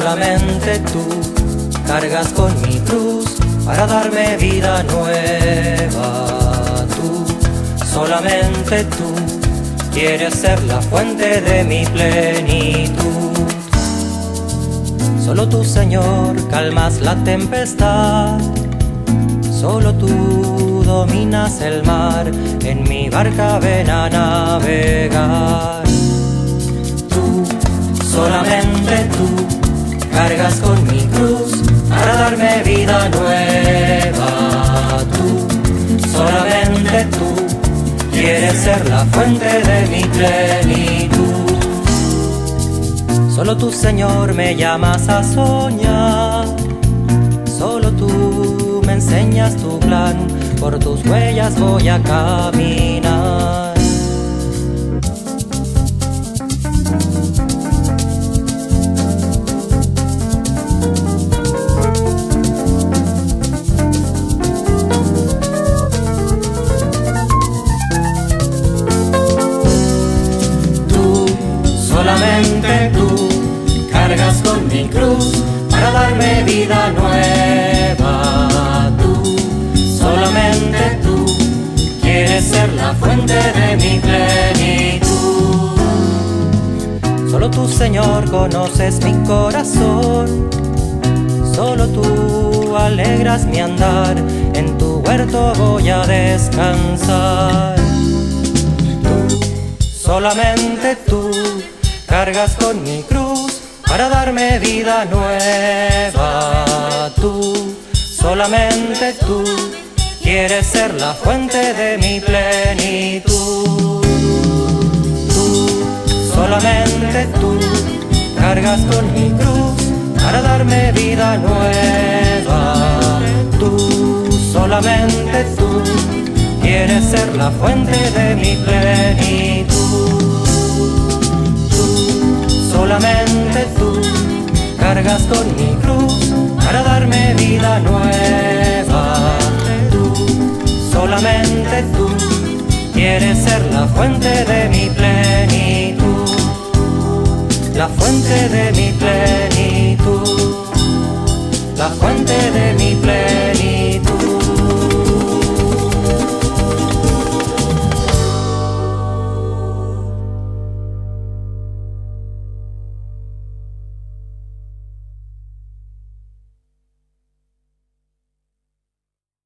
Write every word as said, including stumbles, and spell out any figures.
Solamente tú cargas con mi cruz para darme vida nueva. Tú, solamente tú, quieres ser la fuente de mi plenitud. Solo tú, Señor, calmas la tempestad. Solo tú dominas el mar, en mi barca ven a navegar. Tú, solamente tú, cargas con mi cruz para darme vida nueva. Tú, solamente tú, quieres ser la fuente de mi plenitud. Solo tú, Señor, me llamas a soñar. Solo tú me enseñas tu plan, por tus huellas voy a caminar. Solamente tú cargas con mi cruz para darme vida nueva. Tú, solamente tú, quieres ser la fuente de mi plenitud. Solo tú, Señor, conoces mi corazón. Solo tú alegras mi andar, en tu huerto voy a descansar. Tú, solamente tú, cargas con mi cruz para darme vida nueva. Tú, solamente tú, quieres ser la fuente de mi plenitud. Tú, solamente tú, cargas con mi cruz para darme vida nueva. Tú, solamente tú, quieres ser la fuente de mi plenitud. Solamente tú cargas con mi cruz para darme vida nueva. Tú, solamente tú, quieres ser la fuente de mi plenitud. La fuente de mi plenitud. La fuente de mi plenitud.